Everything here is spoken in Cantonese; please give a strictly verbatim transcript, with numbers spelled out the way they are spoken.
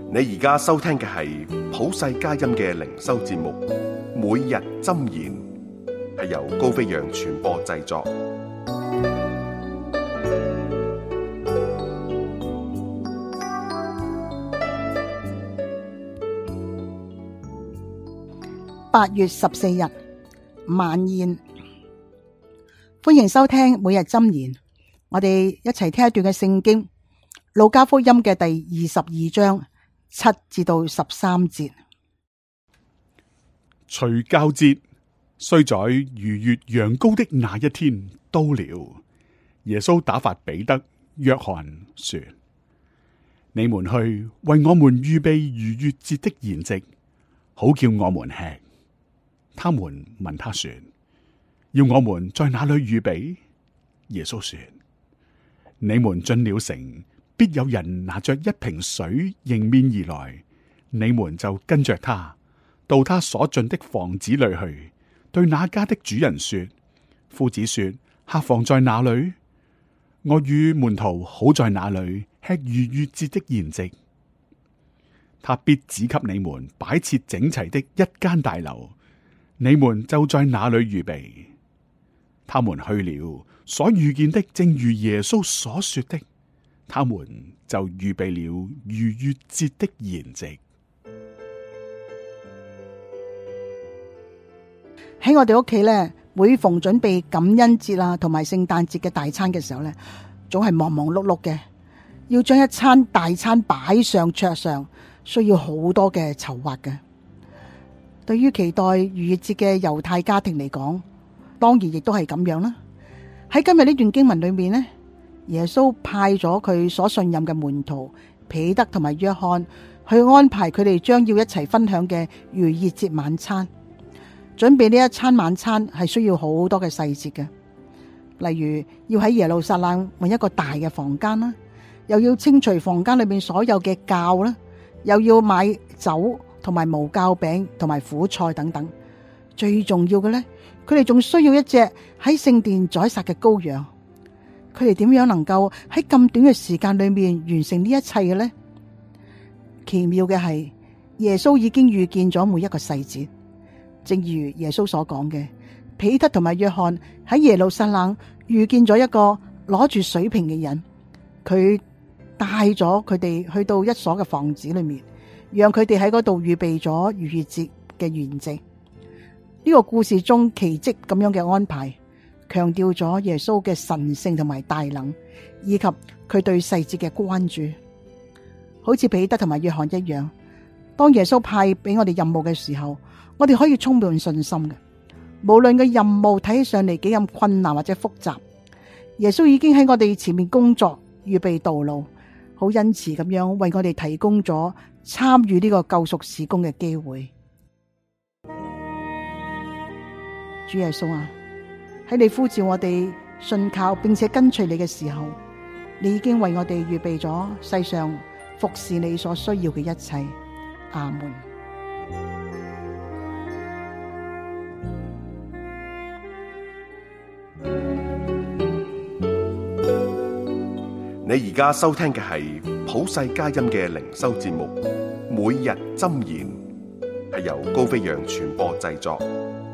你而家收聽嘅係普世佳音嘅靈修節目，每日箴言，係由高飛揚傳播製作。 八月十四日晚宴，歡迎收聽每日箴言。我哋一齊聽一段嘅聖經，路加福音嘅第二十二章七至到十三節。 除酵節雖在逾越羊羔的那一天到了，耶穌打發彼得、約翰說：你們去為我們預備逾越節的筵席，好叫我們吃。他們問他說：要我們在哪裏預備？耶穌說：你們進了城，必有人拿着一瓶水迎面而來，你們就跟着他，到他所進的房子裏去，對那家的主人說：夫子說，客房在哪裏？我與門徒好在那裏吃逾越節的筵席。他必指給你們擺設整齊的一間大樓，你們就在那裏預備。他們去了，所遇見的正如耶穌所說的，他們就預備了逾越節的筵席。 喺我哋屋企咧，每逢準備感恩節啊，同埋聖誕節嘅大餐嘅時候咧，總係忙忙碌碌嘅，要將一餐大餐擺上桌上，需要好多嘅籌劃嘅。對於期待逾越節嘅猶太家庭嚟講，當然亦都係咁樣啦。喺今日呢段經文裏面呢，耶穌派咗佢所信任嘅門徒彼得同埋約翰去安排佢哋將要一齊分享嘅逾越節晚餐。準備呢一餐晚餐係需要好多嘅細節嘅，例如要喺耶路撒冷揾一個大嘅房間啦，又要清除房間裏面所有嘅酵啦，又要買酒同埋無酵餅同埋苦菜等等。最重要嘅呢，佢哋仲需要一隻喺聖殿宰殺嘅羔羊。佢哋點樣能夠喺咁短嘅時間裏面完成呢一切嘅呢？奇妙嘅係耶穌已經預見咗每一個細節，正如耶穌所講嘅，彼得同埋約翰喺耶路撒冷遇見咗一個攞住水瓶嘅人，佢帶咗佢哋去到一所嘅房子裏面，讓佢哋喺嗰度預備咗逾越節嘅筵席。呢個故事中奇蹟咁樣嘅安排，強調咗耶穌嘅神聖同埋大能，以及佢對細節嘅關注。好似彼得同埋約翰一樣，當耶穌派俾我哋任務嘅時候，我哋可以充滿信心嘅。無論個任務睇起上嚟幾咁困難或者複雜，耶穌已經喺我哋前面工作，預備道路，好恩慈咁樣為我哋提供咗參與呢個救贖事工嘅機會。主耶穌啊，喺你呼召我哋信靠並且跟隨你嘅時候，你已經為我哋預備咗世上服侍你所需要嘅一切。阿門。 你而家收聽嘅係普世佳音嘅靈修節目，每日箴言，係由高飛揚傳播製作。